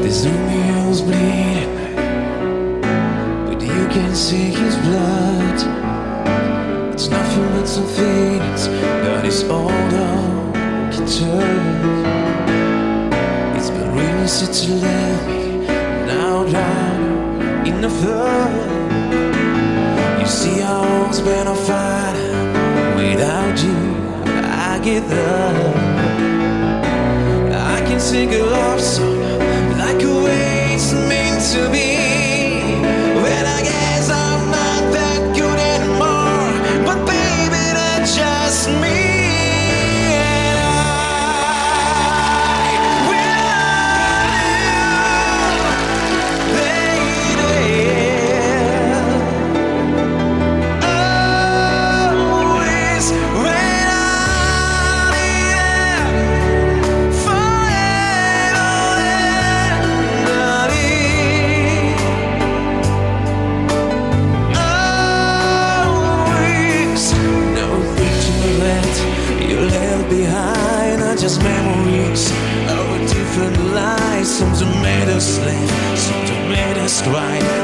His wheels bleeding, but you can see his blood. It's nothing but some feelings that is all that can turn. It's been really sad to let me now drown in the flood. You see, I always been on fire. Without you, I give up. I can sing a love song like a way it's meant to be. Well, I guess I'm not that good anymore, but baby, that's just me. And I will love you, lady. Always when I need it, forever and always. No picture that you left behind are just memories of different lives. Some that made us laugh, some that made us cry.